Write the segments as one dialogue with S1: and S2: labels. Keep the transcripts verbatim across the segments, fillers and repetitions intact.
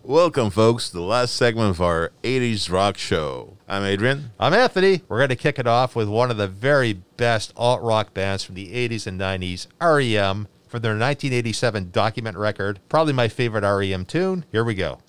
S1: Welcome, folks, to the last segment of our eighties rock show. I'm Adrian.
S2: I'm Anthony. We're going to kick it off with one of the very best alt-rock bands from the eighties and nineties, R E M, for their nineteen eighty-seven Document record. Probably my favorite R E M tune. Here we go.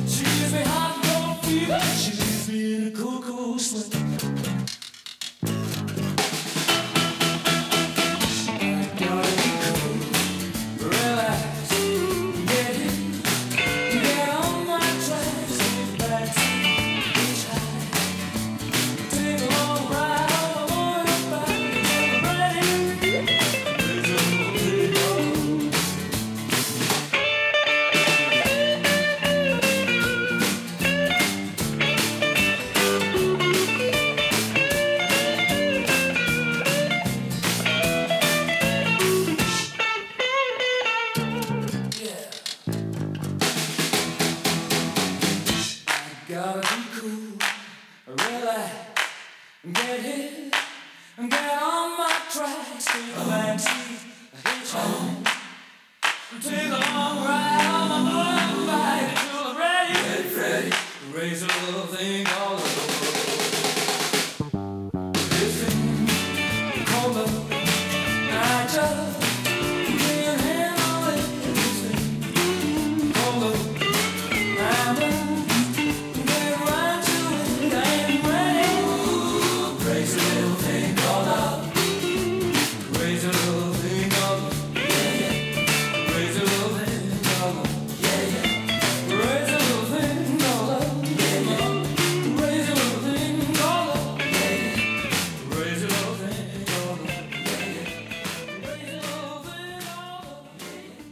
S3: She leaves me in a cool, cool sweat. Get hit, get on my tracks, take a back seat, hitchhike. Take a long ride on my motorbike until I'm ready. Ready, ready. Raise a little thing all over. This thing called love, I just can't handle it. This thing called love, I'm get right to it. I ain't ready. Raise a little thing called love. Raise a little thing called love. Raise a little thing called love. Yeah, yeah. Raise a little thing called love. Yeah, yeah. Raise a little thing called love. Yeah, yeah. Raise a little thing called love. Yeah, yeah. Raise a little thing called love. Yeah, yeah. Raise a little thing called love. Yeah, yeah. Raise a little thing called love. Yeah, yeah.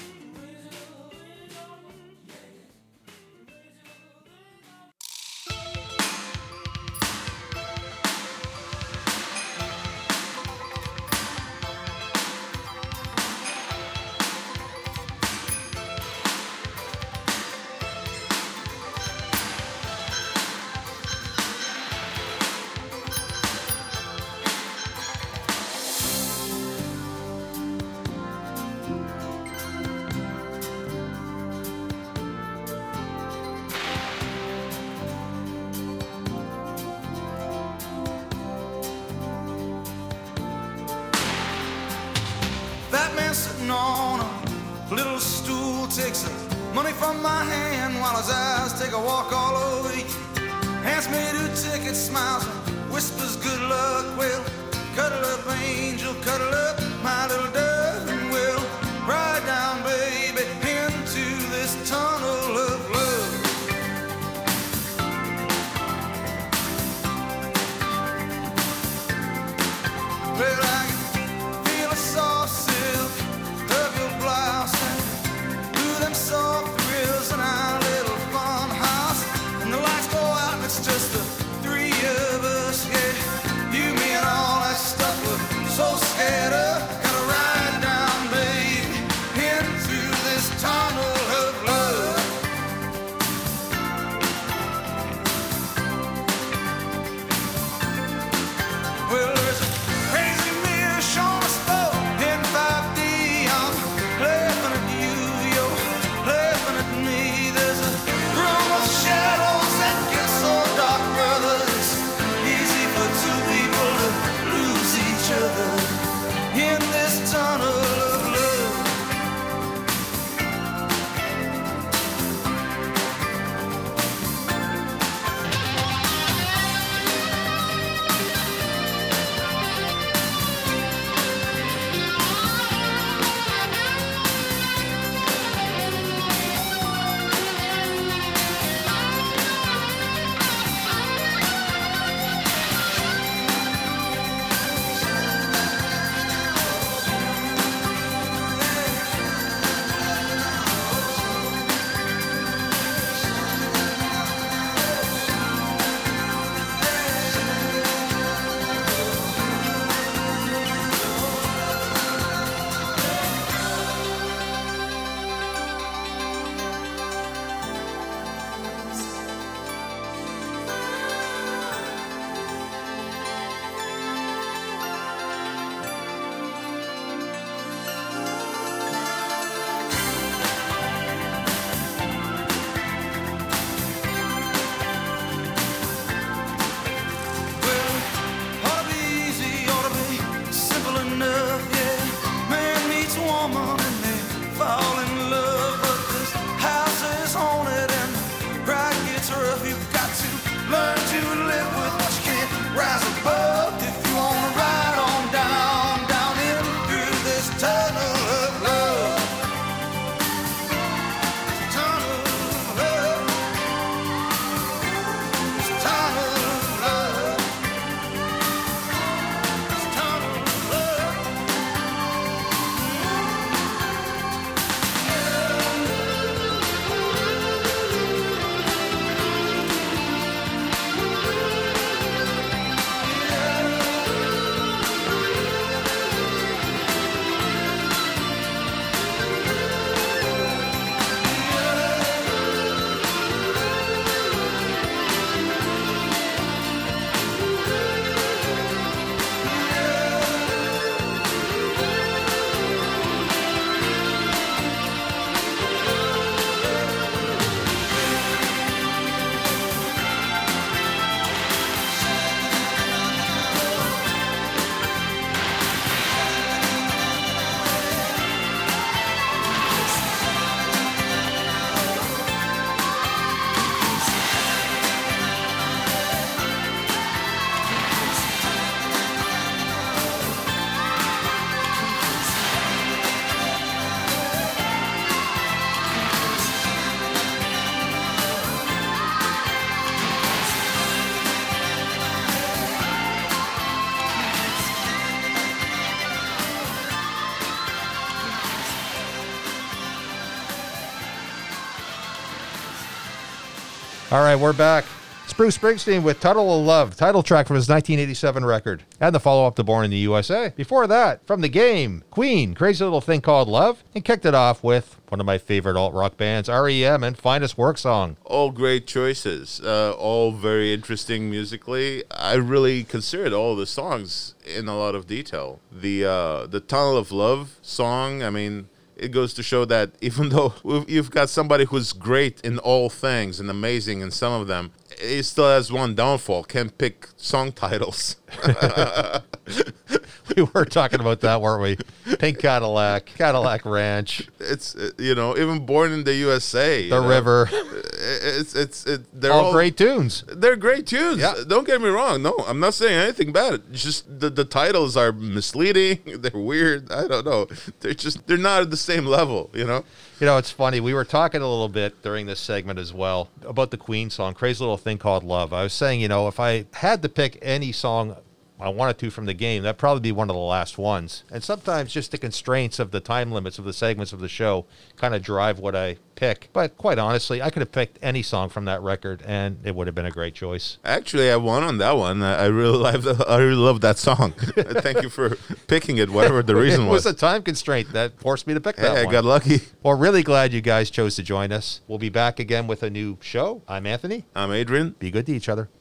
S4: That man sitting on a little stool takes the money from my hand while his eyes take a walk all over you. Hands me two tickets, smiles and whispers good luck. Well, cuddle up, angel, cuddle up, my little dove, and we'll ride down, baby, into this tunnel of love. Well, I can feel the soft silk of your blouse and through them soft grills in our little fun house. And the lights go out and it's just the three of us, yeah. You, me, and all that stuff we're so scared of. Gotta ride
S2: All right, we're back. It's Bruce Springsteen with Tunnel of Love, title track from his nineteen eighty-seven record, and the follow-up to Born in the U S A. Before that, from the game, Queen, Crazy Little Thing Called Love, and kicked it off with one of my favorite alt-rock bands, R E M, and Finest Work Song.
S1: All great choices, uh, all very interesting musically. I really considered all the songs in a lot of detail. The uh, the Tunnel of Love song, I mean, it goes to show that even though you've got somebody who's great in all things and amazing in some of them, he still has one downfall: can't pick song titles.
S2: We were talking about that, weren't we? Pink Cadillac, Cadillac Ranch.
S1: It's uh, you know, even Born in the U S A, you
S2: The
S1: know,
S2: River.
S1: It's it's it, they're
S2: all,
S1: all
S2: great tunes.
S1: They're great tunes.
S2: Yeah.
S1: Don't get me wrong. No, I'm not saying anything bad. It's just the, the titles are misleading. They're weird. I don't know. They're just they're not at the same level, you know?
S2: You know, it's funny. We were talking a little bit during this segment as well about the Queen song, Crazy Little Thing Called Love. I was saying, you know, if I had to pick any song I wanted to from the game, that'd probably be one of the last ones. And sometimes just the constraints of the time limits of the segments of the show kind of drive what I pick. But quite honestly, I could have picked any song from that record, and it would have been a great choice.
S1: Actually, I won on that one. I I really love the, I really love that song. Thank you for picking it, whatever the reason
S2: It was
S1: was.
S2: a time constraint that forced me to pick
S1: Hey,
S2: that
S1: I
S2: one.
S1: got lucky.
S2: Well, really glad you guys chose to join us. We'll be back again with a new show. I'm Anthony.
S1: I'm Adrian.
S2: Be good to each other.